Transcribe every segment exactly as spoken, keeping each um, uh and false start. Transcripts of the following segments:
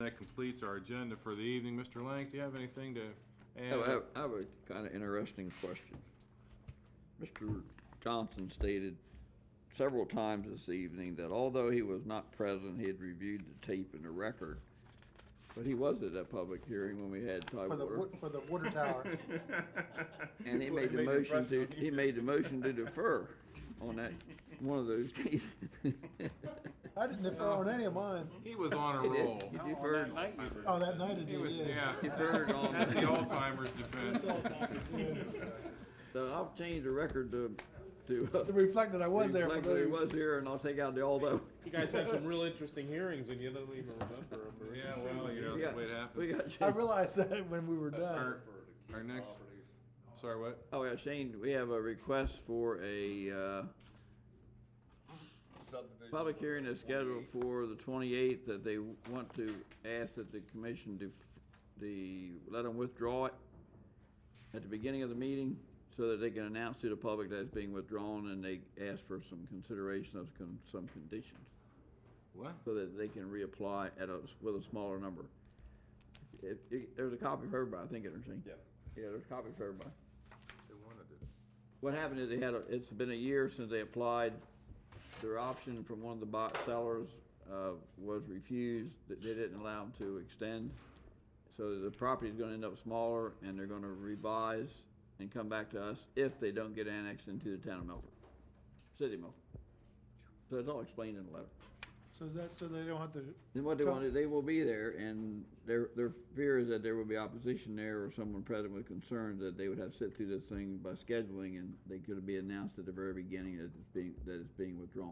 that completes our agenda for the evening. Mister Lang, do you have anything to add? I have, I have a kind of interesting question. Mister Johnson stated several times this evening that although he was not present, he had reviewed the tape and the record. But he was at that public hearing when we had For the, Tidewater. wa- for the water tower. And he made the motion to, he made the motion to defer on that, one of those cases. I didn't defer on any of mine. He was on a He did. roll. He deferred, Oh, that night it He did, was, yeah. yeah. deferred on, That's the Alzheimer's defense. so I'll change the record to, to. uh, To reflect that I was there for reflect that he those. was here, and I'll take out the although. You guys had some real interesting hearings and you don't even remember them. Yeah, well, you know, We that's got- the way it We happens. got I Shane. realized that when we were done. Our, our next, sorry, what? Oh, yeah, Shane, we have a request for a, uh, public hearing is scheduled for the twenty-eighth, that they want to ask that the commission def, the, let them withdraw it at the beginning of the meeting, so that they can announce to the public that it's being withdrawn, and they ask for some consideration of con, some conditions, What? so that they can reapply at a, with a smaller number. If, if, there's a copy for everybody, I think, Shane. Yeah. Yeah, there's a copy for everybody. They wanted it. What happened is they had, a, it's been a year since they applied. Their option from one of the bot sellers, uh, was refused, that they didn't allow them to extend. So the property is gonna end up smaller, and they're gonna revise and come back to us if they don't get annexed into the town of Milford, city of Milford. So it's all explained in the letter. So is that so they don't have to, And what they Come- want to, they will be there, and their, their fear is that there will be opposition there, or someone present with concerns that they would have to sit through this thing by scheduling, and they could be announced at the very beginning that it's being, that it's being withdrawn.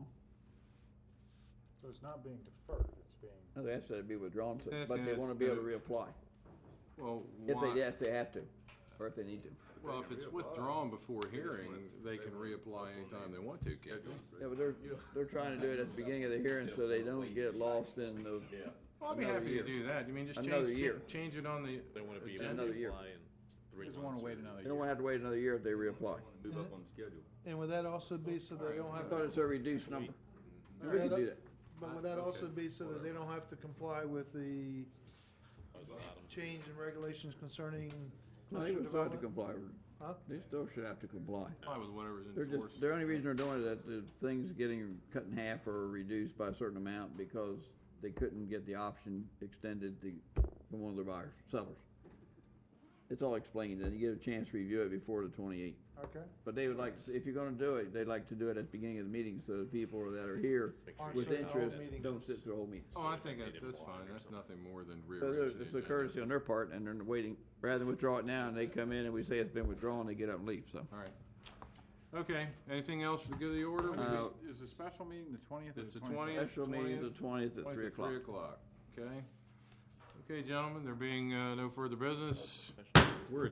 So it's not being deferred, it's being, No, they asked that it be withdrawn, so- Yes, but yeah, they it's wanna be able to better. reapply, Well, if why? they, if they have to, or if they need to. Well, if it's withdrawn before hearing, they can reapply anytime they want to, can't they? Yeah, but they're, they're trying to do it at the beginning of the hearing, so they don't get lost in the, Well, I'd be Another happy year. to do that. You mean just Another change, year. change it on the They wanna be agenda? Another year. reapply in three doesn't months. wanna wait another they year. don't wanna have to wait another year if they reapply. Move up on the schedule. and would that also be so they don't I have thought to, it's a reduced number. We can do that. but would that also be so that they don't have to comply with the change in regulations concerning No, they cluster would still have to development? comply, with- Huh? they still should have to comply. Comply with whatever's They're in just, force. the only reason they're doing it is that the thing's getting cut in half or reduced by a certain amount because they couldn't get the option extended to, from one of their buyers, sellers. It's all explained, and you get a chance to review it before the twenty-eighth. Okay. But they would like, to see- if you're gonna do it, they'd like to do it at the beginning of the meeting, so the people that are here Aren't with sitting the whole interest meeting. don't sit through the whole meeting. Oh, I think that, that's fine. That's nothing more than So rearranging there's- the it's a agenda. courtesy on their part, and they're waiting, rather than withdraw it now, and they come in and we say it's been withdrawn, they get up and leave, so. All right. Okay, anything else for the good of the order? When is Uh, this- is the special meeting the twentieth or It's the the twenty-first? twentieth. Special meeting is the twentieth at three Three o'clock. o'clock, okay? Okay, gentlemen, there being, uh, no further business, we're